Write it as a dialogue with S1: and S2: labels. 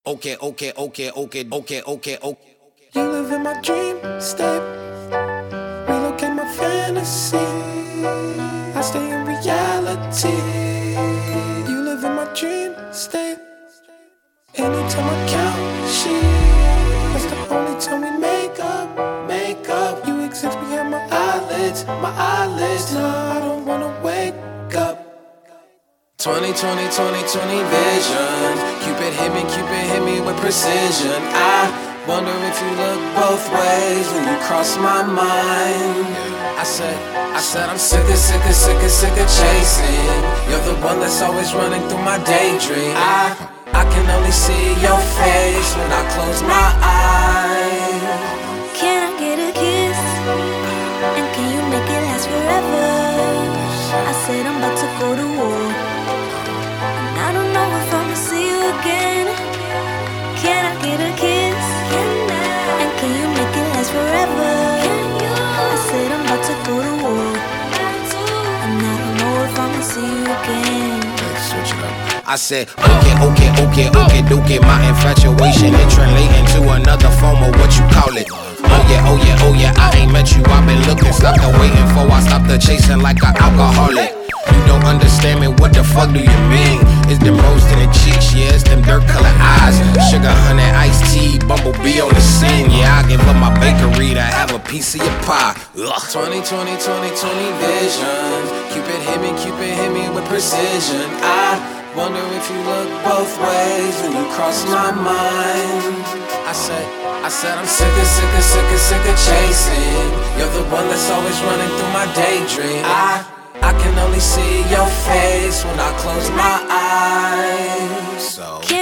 S1: Okay, okay, okay, okay, okay, okay, okay.
S2: You live in my dream state, relocate my fantasy. I stay in reality. You live in my dream state. Anytime I count sheep, that's the only time we make up, make up. You exist behind my eyelids, my eyelids. No, I don't wanna wake up.
S1: 2020 vision. Cupid hit me with precision. I wonder if you look both ways when you cross my mind. I said I'm sick of chasing. You're the one that's always running through my daydream. I can only see your face when I close my eyes.
S3: Can I get a kiss? And can you make it last forever? I said I'm about to go to war, and I don't know if I'ma see you again. Can I get a kiss? And can you make it last forever? I said I'm about to go to war, and I don't know if I'ma see you again.
S1: Switch it up. I said, okay, my infatuation it translating to another form of what you call it. Oh yeah, I ain't met you, I've been looking, stopped and waiting for I stopped the chasing like an alcoholic. You don't understand me, what the fuck do you mean? It's them rose in the cheeks, yeah, it's them dirt colored eyes. Sugar, honey, iced tea, bumblebee on the scene. Yeah, I give up my bakery to have a piece of your pie. Ugh. 2020 vision. Cupid hit me with precision. I wonder if you look both ways when you cross my mind. I said I'm sick of chasing. You're the one that's always running through my daydream. I can only see your face when I close my eyes. So